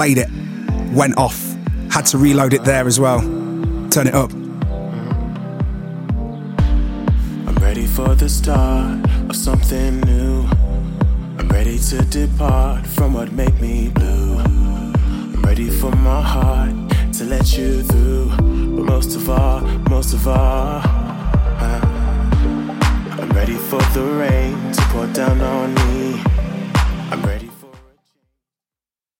played it, went off, had to reload it there as well. Turn it up. I'm ready for the start of something new. I'm ready to depart from what made me blue. I'm ready for my heart to let you through. But most of all, I'm ready for the rain to pour down on me.